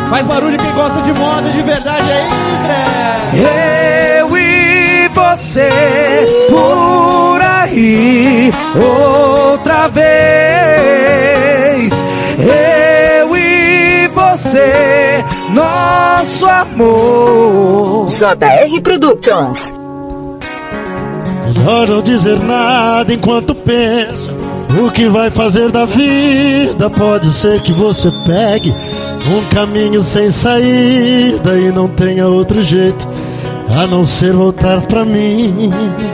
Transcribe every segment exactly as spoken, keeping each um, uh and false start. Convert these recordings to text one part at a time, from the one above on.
Faz barulho quem gosta de moda de verdade aí, André. Eu e você por aí outra vez. Eu e você, nosso amor. J R Productions. Melhor não dizer nada enquanto pensa o que vai fazer da vida. Pode ser que você pegue um caminho sem saída e não tenha outro jeito a não ser voltar pra mim.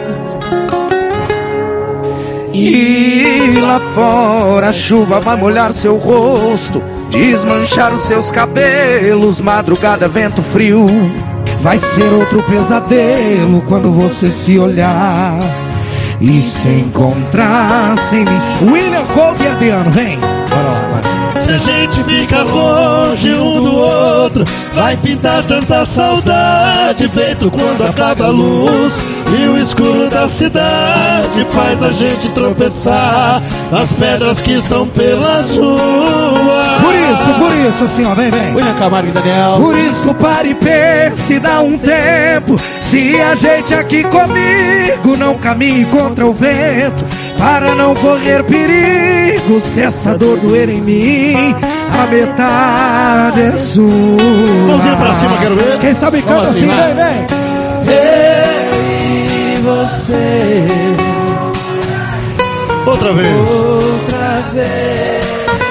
E lá fora a chuva vai molhar seu rosto, desmanchar os seus cabelos, madrugada, vento frio. Vai ser outro pesadelo quando você se olhar e se encontrar sem mim. William Couto e Adriano, vem. Bora lá, bora. Se a gente fica longe um do outro, vai pintar tanta saudade, feito quando acaba a luz e o escuro da cidade faz a gente tropeçar nas pedras que estão pelas ruas. Por isso, por isso, assim, ó, vem, vem. William Camargo e Daniel. Por isso pare e pense, dá um tempo. Se a gente aqui comigo não caminhe contra o vento, para não correr perigo, se essa dor doer em mim, a metade é sua. Mãozinha pra cima, quero ver. Quem sabe canta assim, assim, vem, vem. Eu e você. Outra vez. Outra vez.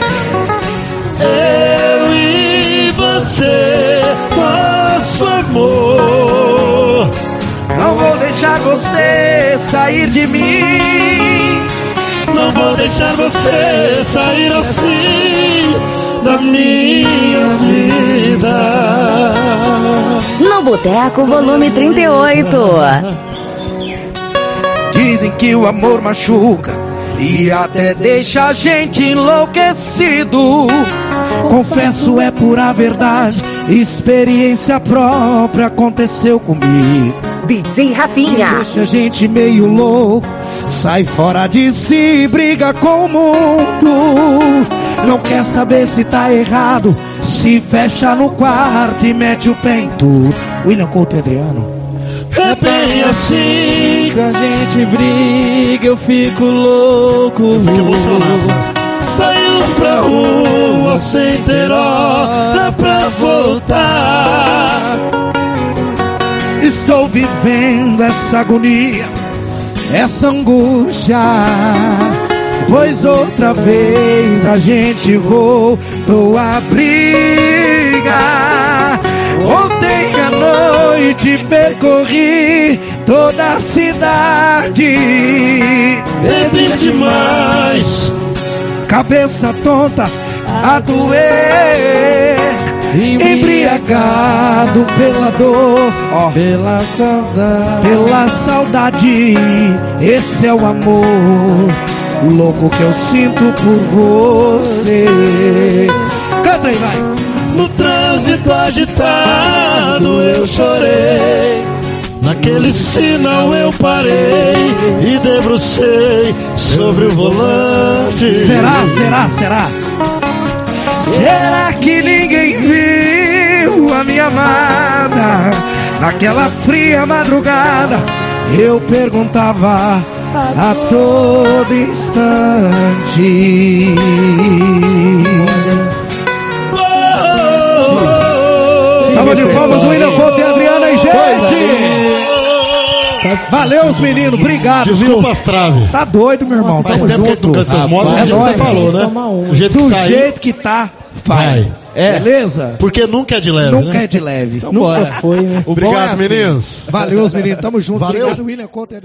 Eu e você, nosso amor. Não vou deixar você sair de mim. Não vou deixar você sair assim da minha vida. No Boteco, volume trinta e oito. Dizem que o amor machuca e até deixa a gente enlouquecido. Confesso, é pura verdade, experiência própria aconteceu comigo. D J Rafinha. Deixa a gente meio louco, sai fora de si, briga com o mundo. Não quer saber se tá errado, se fecha no quarto e mete o pé em tudo. William Couto e Adriano. É bem assim Que a gente briga, eu fico louco. Fico emocionado. Saiu pra rua sem ter hora pra voltar. Estou vivendo essa agonia, essa angústia, pois outra vez a gente voltou a brigar. Ontem à noite percorri toda a cidade, Bebi demais, cabeça tonta a doer, embriagado pela dor, ó, Pela saudade. pela saudade. Esse é o amor louco que eu sinto por você. Canta aí, vai. no trânsito agitado eu chorei. Naquele sinal eu parei e debrucei sobre o volante. Será, será, será? Será que ninguém viu a minha amada? Naquela fria madrugada eu perguntava a todo instante. Oh, oh, oh, Salva de palmas, William Couto e Adriana aí, gente! Valeu, os meninos, obrigado, Desculpa viu? as traves. Tá doido, meu irmão, Faz tamo tempo que junto. não canta essas motos, É do jeito que nóis, você falou, né? Do jeito que Do saiu, jeito que tá, vai. vai. É. Beleza? Porque nunca é de leve, Nunca né? é de leve. Nunca foi, né? Obrigado, meninos. Valeu, os meninos, tamo junto. Valeu. Obrigado, William Couto.